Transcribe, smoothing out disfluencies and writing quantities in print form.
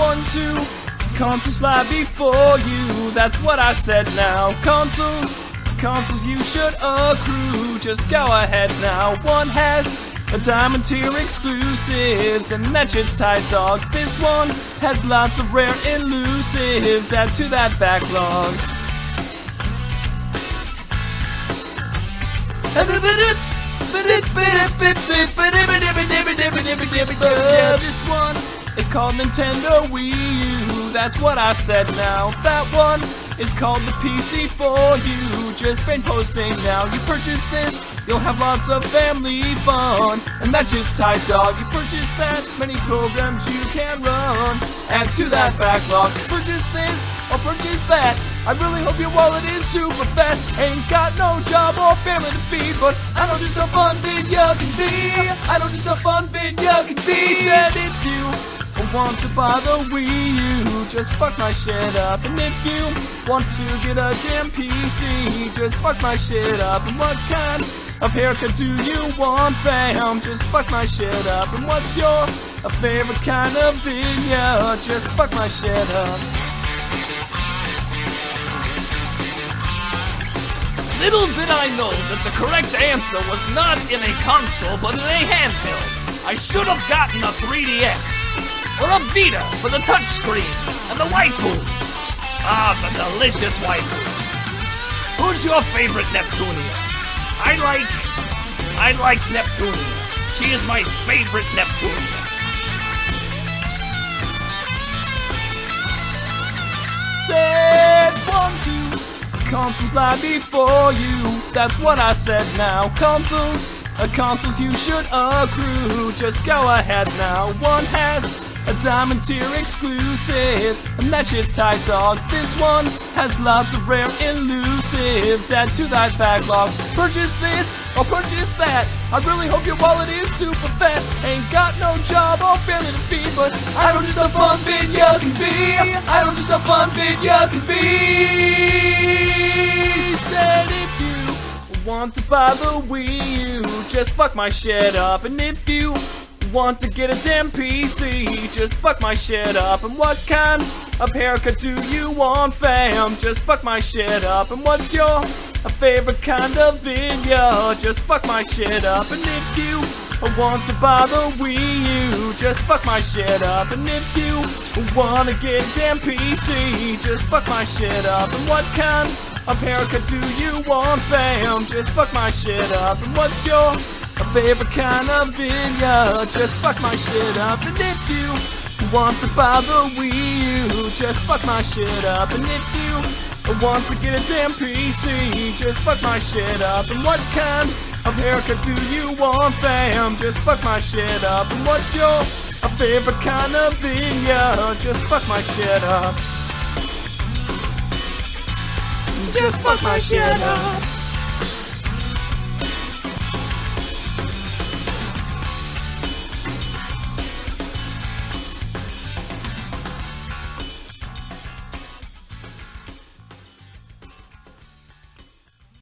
1, 2. Consoles lie before you, that's what I said now. Consoles you should accrue, just go ahead now. One has a diamond tier exclusives, and that shit's tight, dog. This one has lots of rare elusives, add to that backlog. Yeah, this one is called Nintendo Wii U, that's what I said now. That one is called the PC for you, just been posting now. You purchase this, you'll have lots of family fun, and that shit's tight, dog. You purchase that, many programs you can run, add to that backlog. Purchase this, or purchase that, I really hope your wallet is super fat. Ain't got no job or family to feed, but I know just how fun video can be. I know just how fun video can be. And if you want to buy the Wii U, just fuck my shit up. And if you want to get a damn PC, just fuck my shit up. And what kind of haircut do you want, fam? Just fuck my shit up. And what's your favorite kind of video? Just fuck my shit up. Little did I know that the correct answer was not in a console, but in a handheld. I should have gotten a 3DS, or a Vita for the touchscreen, and the waifus. Ah, the delicious waifus. Who's your favorite Neptunia? I like Neptunia. She is my favorite Neptunia. Said 1, 2. Consoles lie before you, that's what I said now. Consoles you should accrue, just go ahead now. One has a diamond tier exclusives, and that shit's tight, dog. This one has lots of rare elusives, add to that backlog. Purchase this, or purchase that, I really hope your wallet is super fat. Ain't got no job or family to feed, but I know just how fun video can be. I know just how fun video can be. Said if you want to buy the Wii U, just fuck my shit up. And if you want to get a damn PC, just fuck my shit up. And what kind of haircut do you want, fam? Just fuck my shit up. And what's your favorite kind of video? Just fuck my shit up. And if you want to buy the Wii U, just fuck my shit up. And if you wanna get a damn PC, just fuck my shit up. And what kind of haircut do you want, fam? Just fuck my shit up. And what's your favorite kind of video? Just fuck my shit up. And if you want to buy the Wii U, just fuck my shit up. And if you want to get a damn PC, just fuck my shit up. And what kind of haircut do you want, fam? Just fuck my shit up. And what's your favorite kind of video? Just fuck my shit up. Just fuck my shit up.